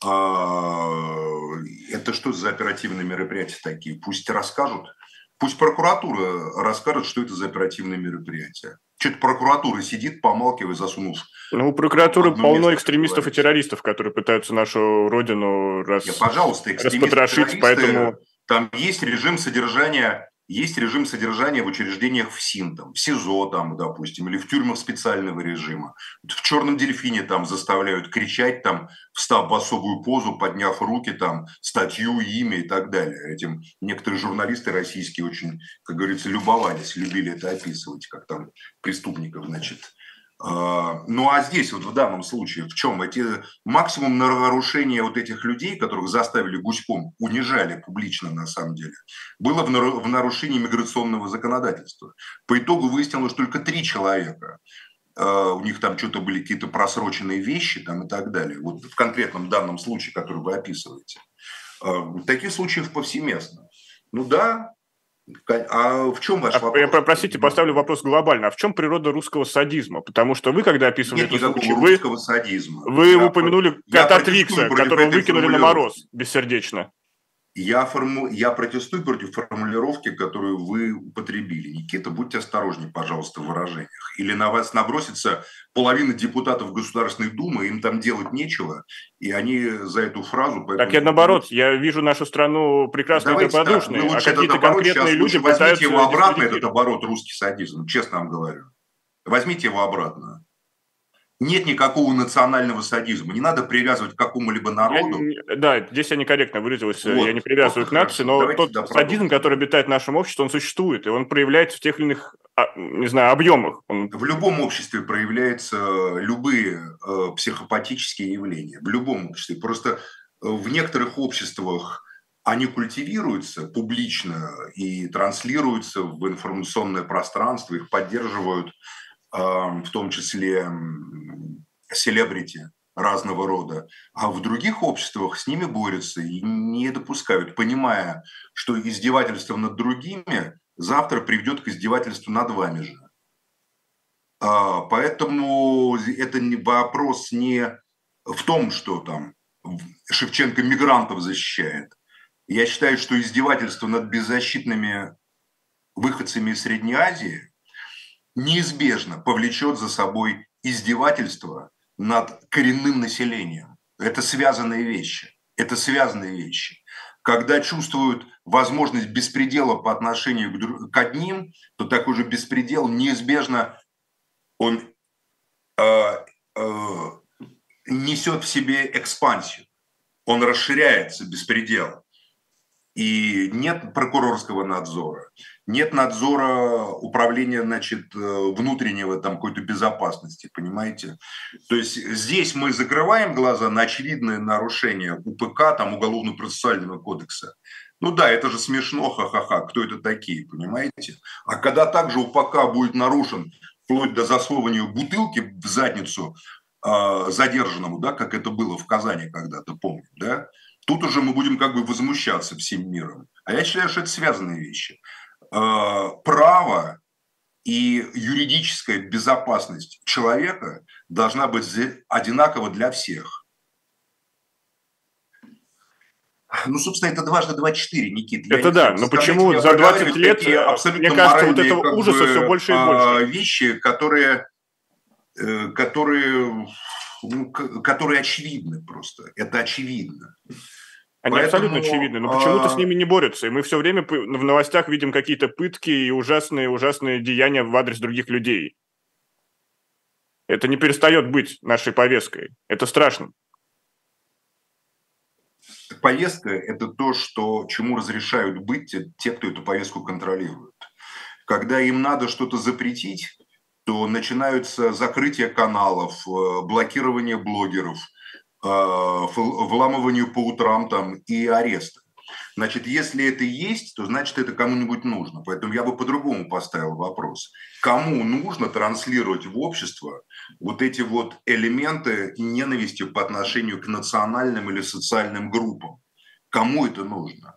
B: Это что за оперативные мероприятия такие? Пусть расскажут. Пусть прокуратура расскажет, что это за оперативные мероприятия. Что-то прокуратура сидит, помалкивая, засунув...
A: Ну, у прокуратуры полно экстремистов и террористов, которые пытаются нашу родину распотрошить, поэтому...
B: Там есть режим содержания... Есть режим содержания в учреждениях ФСИН, там, в СИЗО, там, допустим, или в тюрьмах специального режима. В «Черном дельфине» там заставляют кричать, там, встав в особую позу, подняв руки, там, статью, имя и так далее. Этим некоторые журналисты российские очень, как говорится, любовались, любили это описывать, как там преступников, значит. Ну а здесь вот в данном случае в чем? Максимум нарушения вот этих людей, которых заставили гуськом, унижали публично на самом деле, было в нарушении миграционного законодательства. По итогу выяснилось, что только 3 человека, у них там что-то были какие-то просроченные вещи там и так далее. Вот в конкретном данном случае, который вы описываете. Таких случаев повсеместно. Ну да. А в чем ваш вопрос?
A: Я, простите, поставлю вопрос глобально. А в чем природа русского садизма? Потому что вы, когда описывали
B: этот случай,
A: русского садизма. Вы упомянули кота Твикса, которого выкинули на мороз бессердечно.
B: Я протестую против формулировки, которую вы употребили. Никита, будьте осторожнее, пожалуйста, в выражениях. Или на вас набросится половина депутатов Государственной Думы, им там делать нечего, и они за эту фразу...
A: Так я наоборот, я вижу нашу страну прекрасной и добродушной,
B: а какие-то конкретные люди пытаются... Возьмите его обратно, этот оборот русский садизм, честно вам говорю. Возьмите его обратно. Нет никакого национального садизма. Не надо привязывать к какому-либо народу.
A: Да, здесь я некорректно выразился. Вот, я не привязываю к нации, но тот садизм, который обитает в нашем обществе, он существует, и он проявляется в тех или иных, не знаю, объемах.
B: В любом обществе проявляются любые психопатические явления. В любом обществе. Просто в некоторых обществах они культивируются публично и транслируются в информационное пространство, их поддерживают в том числе селебрити разного рода, а в других обществах с ними борются и не допускают, понимая, что издевательство над другими завтра приведет к издевательству над вами же. Поэтому это вопрос не в том, что там Шевченко мигрантов защищает. Я считаю, что издевательство над беззащитными выходцами из Средней Азии неизбежно повлечет за собой издевательство над коренным населением. Это связанные вещи. Это связанные вещи. Когда чувствуют возможность беспредела по отношению к одним, то такой же беспредел неизбежно он несет в себе экспансию. Он расширяется, беспредел. И нет прокурорского надзора, нет надзора управления, значит, внутреннего там какой-то безопасности, понимаете? То есть здесь мы закрываем глаза на очевидные нарушения УПК, там, Уголовно-процессуального кодекса. Ну да, это же смешно, ха-ха-ха, кто это такие, понимаете? А когда также УПК будет нарушен, вплоть до засовывания бутылки в задницу задержанному, да, как это было в Казани когда-то, помню, да, тут уже мы будем как бы возмущаться всем миром. А я считаю, что это связанные вещи. Право и юридическая безопасность человека должна быть одинакова для всех. Ну, собственно, это дважды 24, Никит.
A: Это да, но почему за 20 лет, мне кажется, вот этого ужаса все больше и больше.
B: Вещи, которые очевидны просто. Это очевидно.
A: Они абсолютно очевидны, но почему-то с ними не борются. И мы все время в новостях видим какие-то пытки и ужасные деяния в адрес других людей. Это не перестает быть нашей повесткой. Это страшно.
B: Повестка – это то, чему разрешают быть те, кто эту повестку контролирует. Когда им надо что-то запретить, то начинаются закрытия каналов, блокирование блогеров, вламывание по утрам там, и аресты. Значит, если это есть, то значит это кому-нибудь нужно. Поэтому я бы по-другому поставил вопрос. Кому нужно транслировать в общество вот эти вот элементы ненависти по отношению к национальным или социальным группам? Кому это нужно?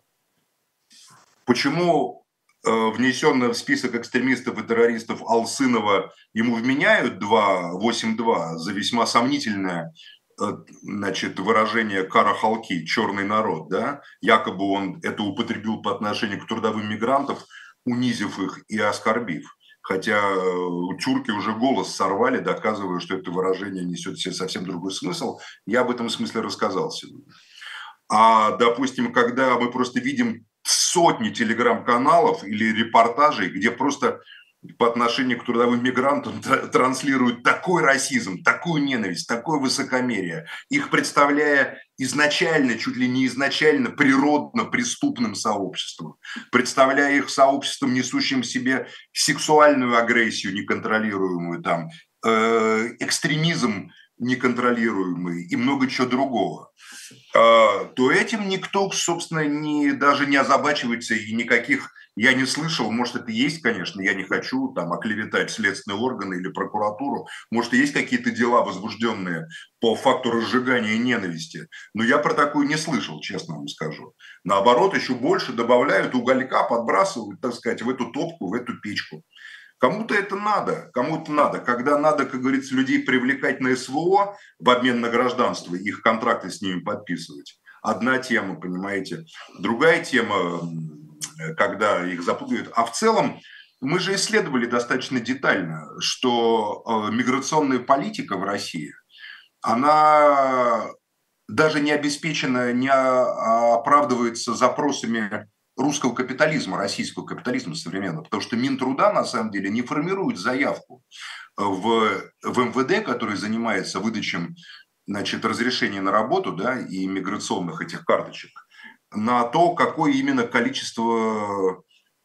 B: Почему внесенный в список экстремистов и террористов Алсынова ему вменяют 282 за весьма сомнительное, значит, выражение «карахалки», «черный народ», да? Якобы он это употребил по отношению к трудовым мигрантам, унизив их и оскорбив. Хотя тюрки уже голос сорвали, доказывая, что это выражение несет в себе совсем другой смысл. Я об этом смысле рассказал сегодня. А, допустим, когда мы просто видим сотни телеграм-каналов или репортажей, где просто по отношению к трудовым мигрантам транслируют такой расизм, такую ненависть, такое высокомерие, их представляя изначально, чуть ли не изначально природно преступным сообществом, представляя их сообществом, несущим в себе сексуальную агрессию неконтролируемую, там, экстремизм неконтролируемый и много чего другого, то этим никто, собственно, даже не озабачивается, и никаких я не слышал, может, это есть, конечно, я не хочу там оклеветать следственные органы или прокуратуру, может, и есть какие-то дела возбужденные по факту разжигания ненависти, но я про такую не слышал, честно вам скажу. Наоборот, еще больше добавляют уголька, подбрасывают, так сказать, в эту топку, в эту печку. Кому-то это надо, кому-то надо. Когда надо, как говорится, людей привлекать на СВО в обмен на гражданство, их контракты с ними подписывать. Одна тема, понимаете. Другая тема, когда их запугивают. А в целом мы же исследовали достаточно детально, что миграционная политика в России, она даже не обеспечена, не оправдывается запросами русского капитализма, российского капитализма современного, потому что Минтруда на самом деле не формирует заявку в МВД, который занимается выдачей, значит, разрешения на работу, да, и миграционных этих карточек, на то, какое именно количество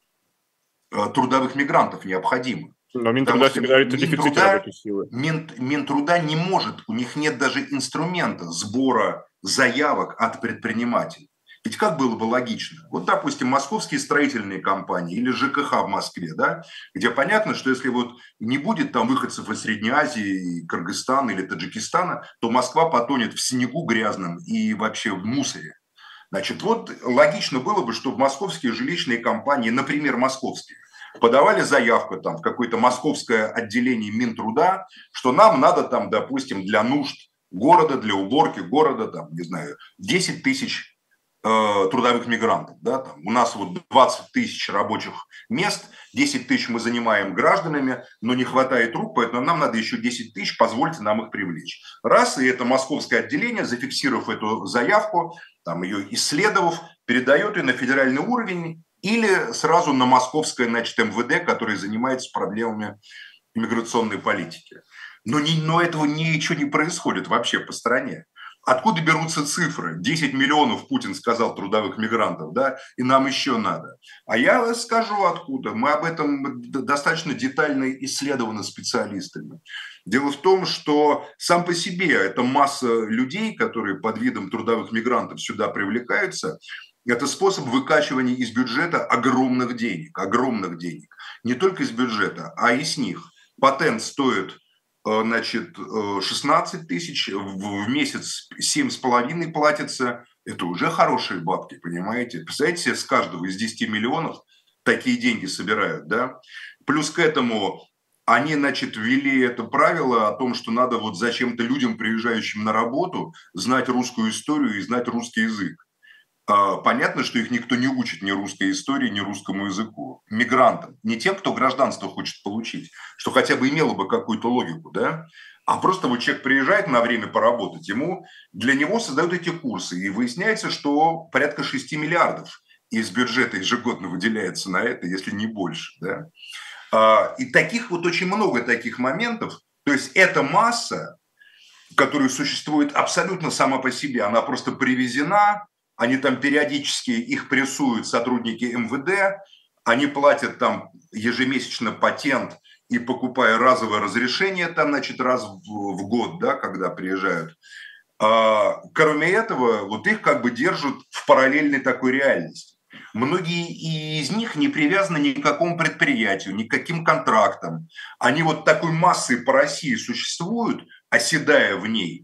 B: трудовых мигрантов необходимо.
A: Но Минтруда всегда говорит о дефиците рабочей силы.
B: Минтруда не может, у них нет даже инструмента сбора заявок от предпринимателей. Ведь как было бы логично? Вот, допустим, московские строительные компании или ЖКХ в Москве, да, где понятно, что если вот не будет там выходцев из Средней Азии, Кыргызстана или Таджикистана, то Москва потонет в снегу грязном и вообще в мусоре. Значит, вот логично было бы, чтобы московские жилищные компании, например, московские, подавали заявку там, в какое-то московское отделение Минтруда, что нам надо там, допустим, для нужд города, для уборки города, там, не знаю, 10 тысяч трудовых мигрантов. Да, там. У нас вот 20 тысяч рабочих мест, 10 тысяч мы занимаем гражданами, но не хватает рук, поэтому нам надо еще 10 тысяч, позвольте нам их привлечь. Раз, и это московское отделение, зафиксировав эту заявку, там, ее исследовав, передает ее на федеральный уровень или сразу на московское, значит, МВД, который занимается проблемами иммиграционной политики. Но этого ничего не происходит вообще по стране. Откуда берутся цифры? 10 миллионов, Путин сказал, трудовых мигрантов, да, и нам еще надо. А я скажу откуда. Мы об этом достаточно детально исследованы специалистами. Дело в том, что сам по себе эта масса людей, которые под видом трудовых мигрантов сюда привлекаются, это способ выкачивания из бюджета огромных денег. Огромных денег. Не только из бюджета, а и с них. Патент стоит, значит, 16 тысяч, в месяц 7,5 платится. Это уже хорошие бабки, понимаете? Представляете себе, с каждого из 10 миллионов такие деньги собирают, да? Плюс к этому они, значит, ввели это правило о том, что надо вот зачем-то людям, приезжающим на работу, знать русскую историю и знать русский язык. Понятно, что их никто не учит ни русской истории, ни русскому языку. Мигрантам, не тем, кто гражданство хочет получить, что хотя бы имело бы какую-то логику, да? А просто вот человек приезжает на время поработать, для него создают эти курсы, и выясняется, что порядка 6 миллиардов из бюджета ежегодно выделяется на это, если не больше, да? И таких вот очень много таких моментов. То есть эта масса, которая существует абсолютно сама по себе, она просто привезена. Они там периодически их прессуют сотрудники МВД, они платят там ежемесячно патент и покупая разовое разрешение там, значит, раз в год, да, когда приезжают. Кроме этого, вот их как бы держат в параллельной такой реальности. Многие из них не привязаны ни к какому предприятию, ни к каким контрактам. Они вот такой массой по России существуют, оседая в ней,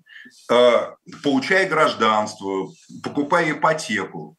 B: получая гражданство, покупая ипотеку,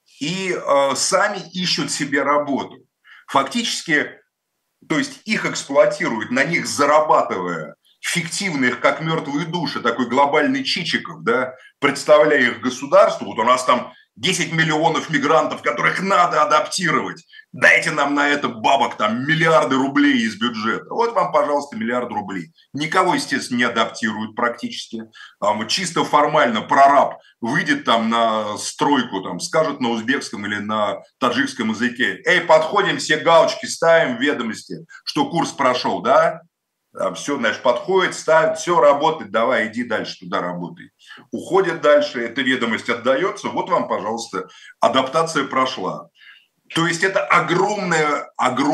B: и сами ищут себе работу. Фактически, то есть их эксплуатируют, на них зарабатывая, фиктивных, как мертвые души, такой глобальный Чичиков, да, представляя их государству. Вот у нас там 10 миллионов мигрантов, которых надо адаптировать. Дайте нам на это бабок, там, миллиарды рублей из бюджета. Вот вам, пожалуйста, миллиард рублей. Никого, естественно, не адаптируют практически. Чисто формально прораб выйдет там на стройку, там, скажет на узбекском или на таджикском языке: эй, подходим, все галочки ставим в ведомости, что курс прошел, да? Все, значит, подходит, ставит, все работает, давай, иди дальше туда работай. Уходит дальше, эта ведомость отдается, вот вам, пожалуйста, адаптация прошла. То есть это огромная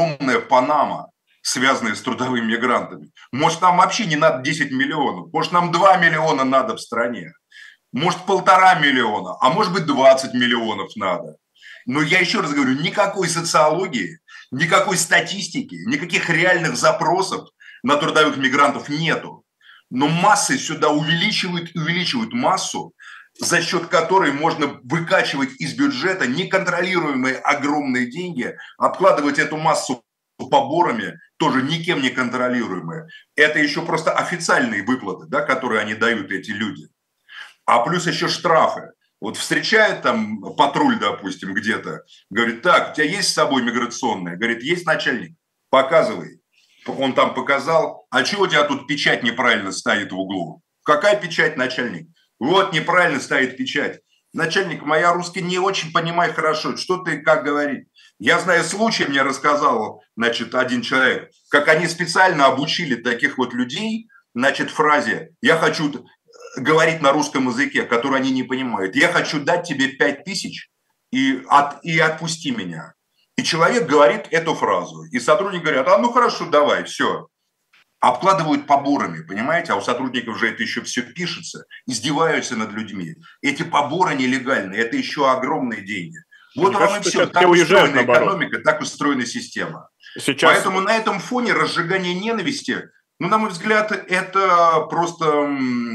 B: Панама, связанная с трудовыми мигрантами. Может, нам вообще не надо 10 миллионов, может, нам 2 миллиона надо в стране, может, 1,5 миллиона, а может быть, 20 миллионов надо. Но я еще раз говорю, никакой социологии, никакой статистики, никаких реальных запросов на трудовых мигрантов нету. Но массы сюда увеличивают массу, за счет которой можно выкачивать из бюджета неконтролируемые огромные деньги, обкладывать эту массу поборами, тоже никем не контролируемые. Это еще просто официальные выплаты, да, которые они дают, эти люди. А плюс еще штрафы. Вот встречает там патруль, допустим, где-то, говорит: так, у тебя есть с собой миграционная? Говорит: есть, начальник, показывай. Он там показал: а что у тебя тут печать неправильно стоит в углу? Какая печать, начальник? Вот неправильно стоит печать. Начальник, моя русский не очень понимаю хорошо, что ты как говорить. Я знаю случай, мне рассказал, значит, один человек, как они специально обучили таких вот людей, значит, фразе: я хочу говорить на русском языке, который они не понимают. Я хочу дать тебе 5000 и отпусти меня. И человек говорит эту фразу. И сотрудники говорят: ну хорошо, давай, все. Обкладывают поборами, понимаете? А у сотрудников же это еще все пишется. Издеваются над людьми. Эти поборы нелегальные, это еще огромные деньги. Вот вам и все. Так устроена экономика, так устроена система. Поэтому на этом фоне разжигание ненависти, ну, на мой взгляд, это просто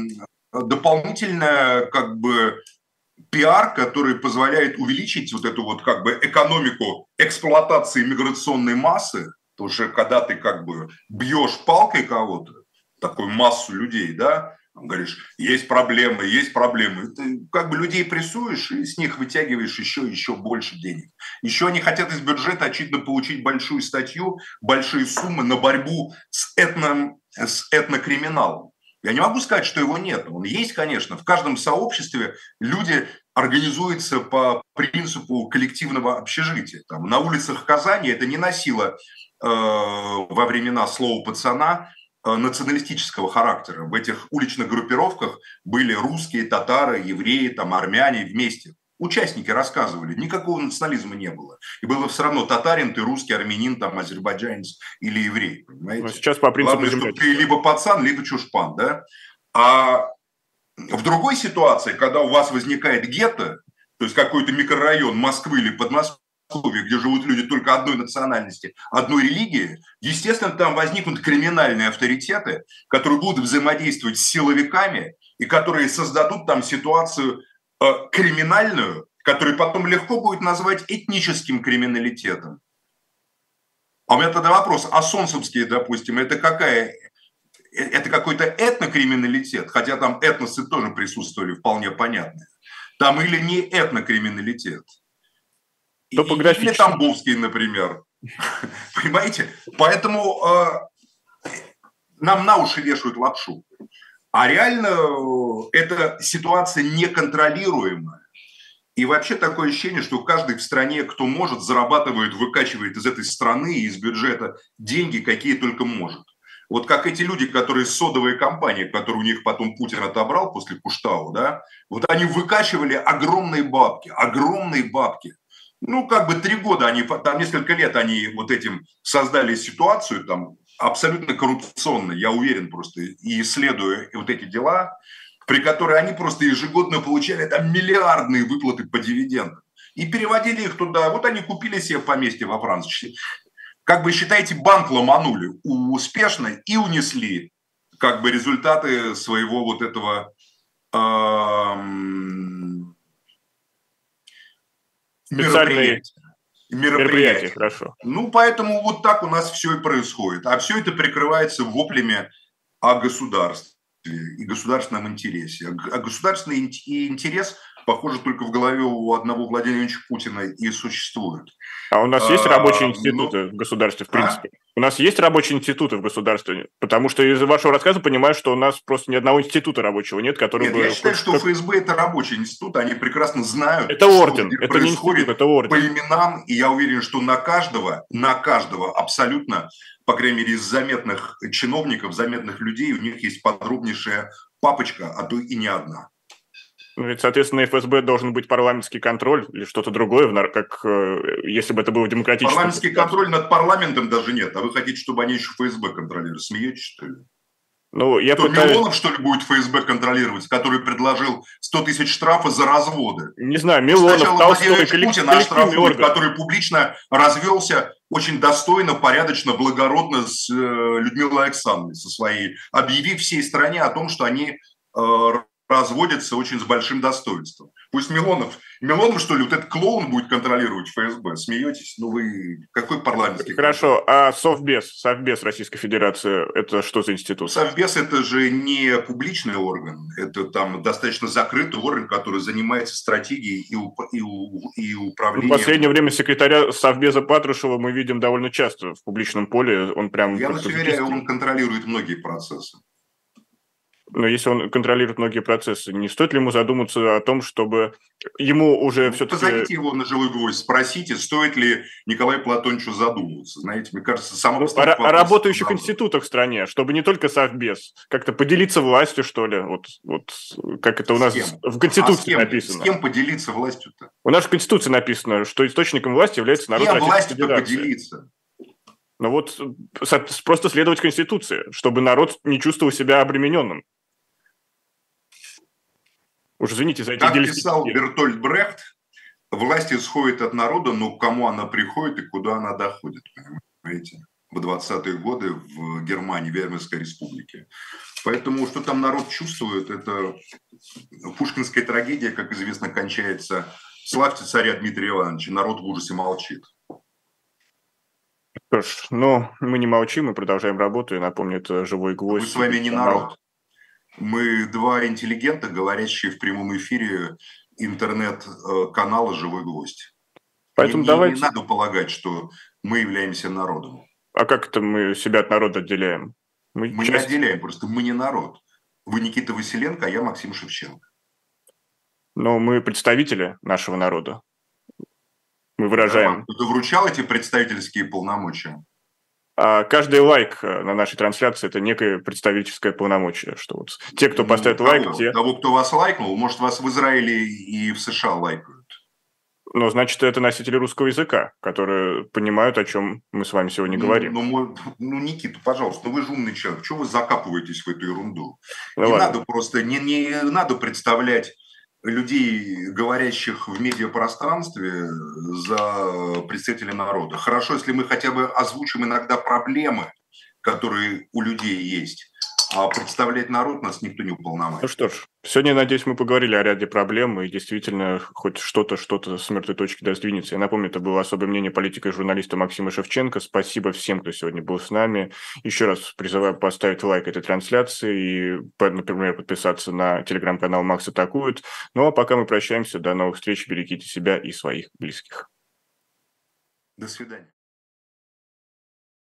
B: дополнительная, как бы, пиар, который позволяет увеличить вот эту вот, как бы, экономику эксплуатации миграционной массы. Потому что когда ты, как бы, бьешь палкой кого-то, такую массу людей, да, говоришь: есть проблемы, ты, как бы, людей прессуешь и с них вытягиваешь еще больше денег. Еще они хотят из бюджета, очевидно, получить большую статью, большие суммы на борьбу с этнокриминалом. Я не могу сказать, что его нет. Он есть, конечно. В каждом сообществе люди организуются по принципу коллективного общежития. Там, на улицах Казани это не носило во времена слова пацана националистического характера. В этих уличных группировках были русские, татары, евреи, там, армяне вместе. Участники рассказывали, никакого национализма не было. И было все равно татарин, ты русский, армянин, там, азербайджанец или еврей, понимаете?
A: Но сейчас по принципу
B: Главное, что ты либо пацан, либо чушпан, да? А в другой ситуации, когда у вас возникает гетто, то есть какой-то микрорайон Москвы или Подмосковья, где живут люди только одной национальности, одной религии, естественно, там возникнут криминальные авторитеты, которые будут взаимодействовать с силовиками и которые создадут там ситуацию криминальную, которую потом легко будет назвать этническим криминалитетом. А у меня тогда вопрос, а солнцевские, допустим, это какая? Это какой-то этнокриминалитет, хотя там этносы тоже присутствовали, вполне понятно. Там или не этнокриминалитет. Или Тамбовский, например. Понимаете? Поэтому нам на уши вешают лапшу. А реально эта ситуация неконтролируемая. И вообще такое ощущение, что каждый в стране, кто может, зарабатывает, выкачивает из этой страны и из бюджета деньги, какие только может. Вот как эти люди, которые содовые компании, которые у них потом Путин отобрал после Куштау, да, вот они выкачивали огромные бабки, огромные бабки. Ну, как бы 3 года, они, там несколько лет они вот этим создали ситуацию, там, абсолютно коррупционно, я уверен просто, и исследуя вот эти дела, при которой они просто ежегодно получали там миллиардные выплаты по дивидендам. И переводили их туда. Вот они купили себе поместье во Франции. Как бы, считайте, банк ломанули успешно и унесли как бы результаты своего вот этого мероприятия.
A: Хорошо.
B: Ну, поэтому вот так у нас все и происходит. А все это прикрывается воплями о государстве и государственном интересе. А государственный интерес, похоже, только в голове у одного Владимира Владимировича Путина и существует.
A: А у нас есть рабочие институты в государстве, в принципе? У нас есть рабочие институты в государстве? Потому что из вашего рассказа понимаю, что у нас просто ни одного института рабочего нет, который
B: Нет, я считаю, что ФСБ – это рабочий институт, они прекрасно знают,
A: это орден,
B: что
A: это не институт, это орден.
B: По именам, и я уверен, что на каждого абсолютно, по крайней мере, из заметных чиновников, заметных людей, у них есть подробнейшая папочка, а то и не одна.
A: Ну, ведь, соответственно, ФСБ должен быть парламентский контроль или что-то другое, как если бы это было демократическое.
B: Парламентский контроль над парламентом даже нет. А вы хотите, чтобы они еще ФСБ контролировали? Смеетесь, что ли?
A: Ну, я
B: Милонов, что ли, будет ФСБ контролировать, который предложил 100 тысяч штрафа за разводы?
A: Не знаю, Милонов,
B: сначала Владимир Путин оштрафует, который публично развелся очень достойно, порядочно, благородно с Людмилой Александровной, со своей, объявив всей стране о том, что они разводятся очень с большим достоинством. Пусть Милонов, что ли, вот этот клоун будет контролировать ФСБ? Смеетесь? Ну вы, какой парламентский?
A: Хорошо, а Совбез Российской Федерации, это что за институт?
B: Совбез – это же не публичный орган, это там достаточно закрытый орган, который занимается стратегией и управлением.
A: В последнее время секретаря Совбеза Патрушева мы видим довольно часто в публичном поле, он прям…
B: Я вас уверяю, он контролирует многие процессы.
A: Но если он контролирует многие процессы, не стоит ли ему задуматься о том, чтобы ему уже все-таки…
B: Позовите его на живой гвоздь, спросите, стоит ли Николаю Платоновичу задумываться. Знаете, мне кажется,
A: о работающих институтах в стране, чтобы не только Совбез, как-то поделиться властью, что ли, вот как это у нас в Конституции написано.
B: С кем поделиться властью-то?
A: У нас в Конституции написано, что источником власти является народ Российской Федерации.
B: Поделиться?
A: Ну вот просто следовать Конституции, чтобы народ не чувствовал себя обремененным. Уж извините за эти
B: как писал Бертольд Брехт, власть исходит от народа, но к кому она приходит и куда она доходит, понимаете? В 20-е годы в Германии, в Веймарской республике. Поэтому что там народ чувствует, это пушкинская трагедия, как известно, кончается. Славьте царя Дмитрия Ивановича, народ в ужасе молчит.
A: Что ж, но мы не молчим, мы продолжаем работу, и напомню, это «Живой гвоздь».
B: Мы с вами не народ. Мы два интеллигента, говорящие в прямом эфире интернет-канала «Живой гвоздь».
A: Поэтому
B: не надо полагать, что мы являемся народом.
A: А как это мы себя от народа отделяем?
B: Мы не отделяем, просто мы не народ. Вы Никита Василенко, а я Максим Шевченко.
A: Но мы представители нашего народа. Мы выражаем.
B: Кто вручал эти представительские полномочия?
A: А каждый лайк на нашей трансляции – это некое представительское полномочие, что вот те, кто поставит лайк, те…
B: Того, кто вас лайкнул, может, вас в Израиле и в США лайкают.
A: Ну, значит, это носители русского языка, которые понимают, о чем мы с вами сегодня говорим.
B: Никита, пожалуйста, вы же умный человек. Чего вы закапываетесь в эту ерунду?
A: Ну,
B: не
A: ладно.
B: надо просто, не надо представлять людей, говорящих в медиапространстве, за представителей народа. Хорошо, если мы хотя бы озвучим иногда проблемы, которые у людей есть. А представлять народ нас никто не уполномочен.
A: Ну что ж, сегодня, надеюсь, мы поговорили о ряде проблем, и действительно хоть что-то с мертвой точки сдвинется. Я напомню, это было особое мнение политика и журналиста Максима Шевченко. Спасибо всем, кто сегодня был с нами. Еще раз призываю поставить лайк этой трансляции и, например, подписаться на телеграм-канал «Макс атакует». Ну а пока мы прощаемся. До новых встреч. Берегите себя и своих близких.
B: До свидания.